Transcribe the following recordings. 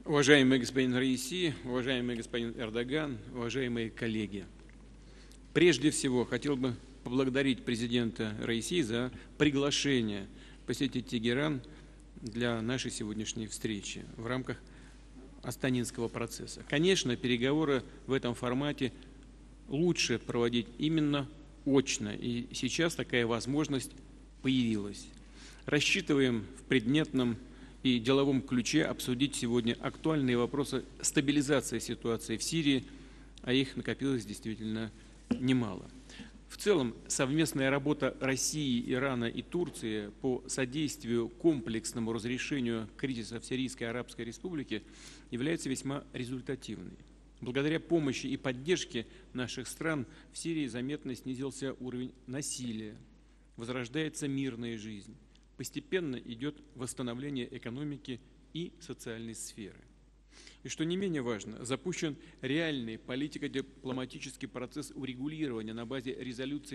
Уважаемый господин Раиси, уважаемый господин Эрдоган, уважаемые коллеги. Прежде всего, хотел бы поблагодарить президента Раиси за приглашение посетить Тегеран для нашей сегодняшней встречи в рамках Астанинского процесса. Конечно, переговоры в этом формате лучше проводить именно очно, и сейчас такая возможность появилась. Рассчитываем в предметном и деловом ключе обсудить сегодня актуальные вопросы стабилизации ситуации в Сирии, а их накопилось действительно немало. В целом, совместная работа России, Ирана и Турции по содействию комплексному разрешению кризиса в Сирийской Арабской Республике является весьма результативной. Благодаря помощи и поддержке наших стран в Сирии заметно снизился уровень насилия, возрождается мирная жизнь. Постепенно идет восстановление экономики и социальной сферы. И что не менее важно, запущен реальный политико-дипломатический процесс урегулирования на базе резолюции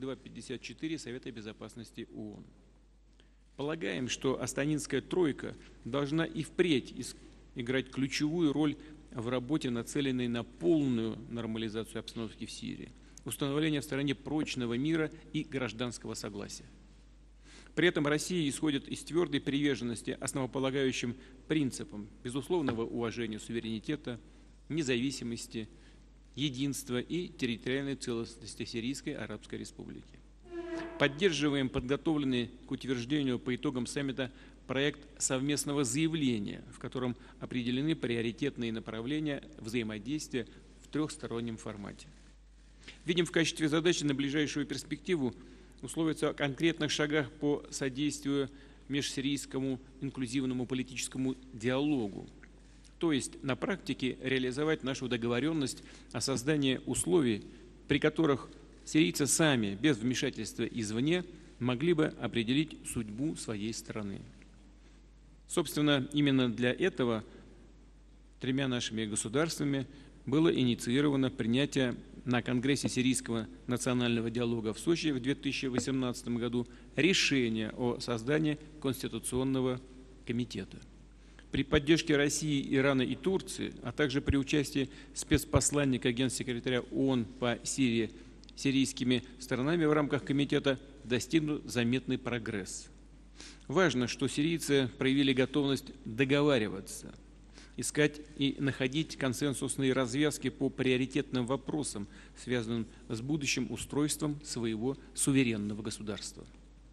2254 Совета Безопасности ООН. Полагаем, что Астанинская тройка должна и впредь играть ключевую роль в работе, нацеленной на полную нормализацию обстановки в Сирии, установление в стране прочного мира и гражданского согласия. При этом Россия исходит из твердой приверженности основополагающим принципам безусловного уважения суверенитета, независимости, единства и территориальной целостности Сирийской Арабской Республики. Поддерживаем подготовленный к утверждению по итогам саммита проект совместного заявления, в котором определены приоритетные направления взаимодействия в трехстороннем формате. Видим в качестве задачи на ближайшую перспективу условиться о конкретных шагах по содействию межсирийскому инклюзивному политическому диалогу, то есть на практике реализовать нашу договоренность о создании условий, при которых сирийцы сами, без вмешательства извне, могли бы определить судьбу своей страны. Собственно, именно для этого тремя нашими государствами было инициировано принятие на Конгрессе Сирийского национального диалога в Сочи в 2018 году решение о создании Конституционного комитета. При поддержке России, Ирана и Турции, а также при участии спецпосланника генсекретаря ООН по Сирии сирийскими сторонами в рамках комитета достигнут заметный прогресс. Важно, что сирийцы проявили готовность договариваться, искать и находить консенсусные развязки по приоритетным вопросам, связанным с будущим устройством своего суверенного государства.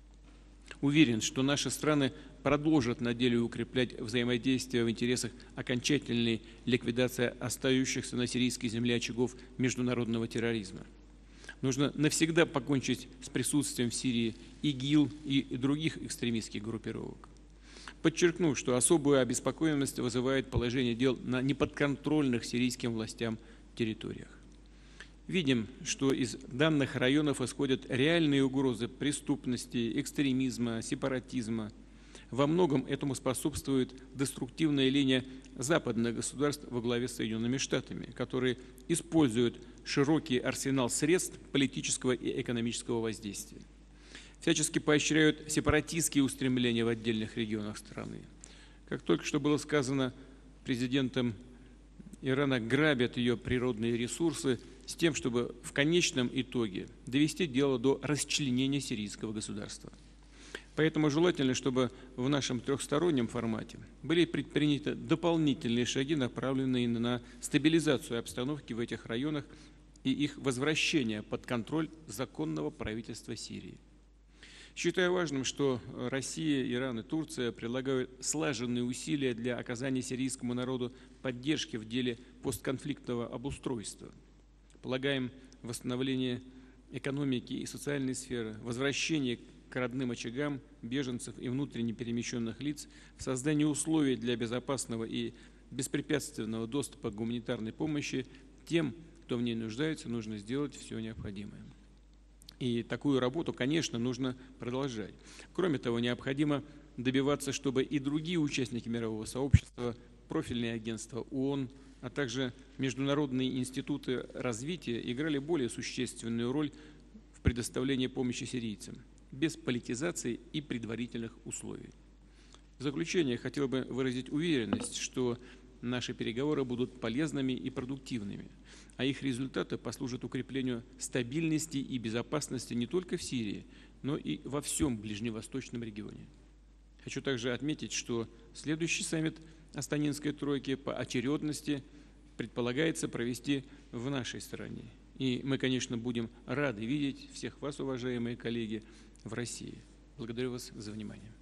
Уверен, что наши страны продолжат на деле укреплять взаимодействие в интересах окончательной ликвидации остающихся на сирийской земле очагов международного терроризма. Нужно навсегда покончить с присутствием в Сирии ИГИЛ и других экстремистских группировок. Подчеркну, что особую обеспокоенность вызывает положение дел на неподконтрольных сирийским властям территориях. Видим, что из данных районов исходят реальные угрозы преступности, экстремизма, сепаратизма. Во многом этому способствует деструктивная линия западных государств во главе с Соединенными Штатами, которые используют широкий арсенал средств политического и экономического воздействия. Всячески поощряют сепаратистские устремления в отдельных регионах страны. Как только что было сказано, президентом Ирана грабят ее природные ресурсы с тем, чтобы в конечном итоге довести дело до расчленения сирийского государства. Поэтому желательно, чтобы в нашем трехстороннем формате были предприняты дополнительные шаги, направленные на стабилизацию обстановки в этих районах и их возвращение под контроль законного правительства Сирии. Считаю важным, что Россия, Иран и Турция прилагают слаженные усилия для оказания сирийскому народу поддержки в деле постконфликтного обустройства. Полагаем восстановление экономики и социальной сферы, возвращение к родным очагам беженцев и внутренне перемещенных лиц, создание условий для безопасного и беспрепятственного доступа к гуманитарной помощи тем, кто в ней нуждается, нужно сделать все необходимое. И такую работу, конечно, нужно продолжать. Кроме того, необходимо добиваться, чтобы и другие участники мирового сообщества, профильные агентства ООН, а также международные институты развития играли более существенную роль в предоставлении помощи сирийцам, без политизации и предварительных условий. В заключение хотел бы выразить уверенность, что наши переговоры будут полезными и продуктивными, а их результаты послужат укреплению стабильности и безопасности не только в Сирии, но и во всем ближневосточном регионе. Хочу также отметить, что следующий саммит Астанинской тройки по очередности предполагается провести в нашей стране. И мы, конечно, будем рады видеть всех вас, уважаемые коллеги, в России. Благодарю вас за внимание.